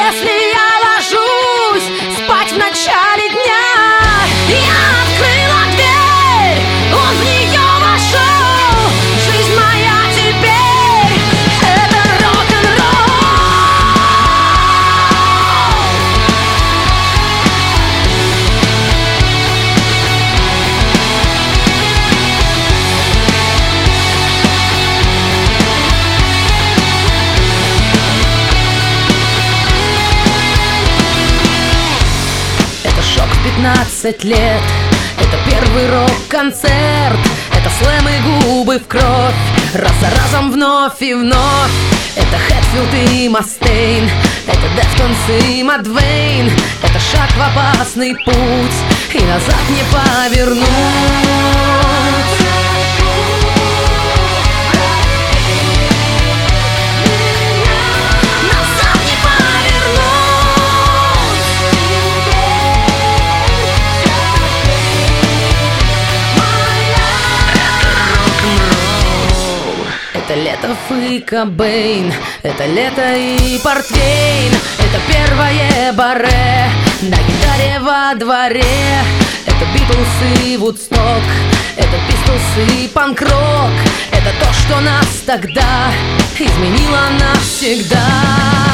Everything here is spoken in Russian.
если я ложусь спать в начале дня, я открыла дверь, он в нее вошел. Жизнь моя теперь — это рок-н-ролл. Это шок в 15 лет, это первый рок-концерт, это слэм и губы в кровь, раз за разом вновь и вновь. Это Хэтфилд и Мастейн, это Дефтонс и Мадвейн, это шаг в опасный путь, и назад не повернуть. Назад не повернуть. Это лето и Кобейн, это лето и портвейн, это первое баре на гитаре во дворе. Это Битлз и Вудсток, это Пистолс и панк-рок, это то, что нас тогда изменило навсегда.